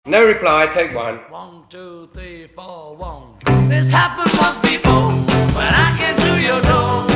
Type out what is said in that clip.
No reply, take one. 1, 2, 3, 4, 1. This happened once before when I came to your door.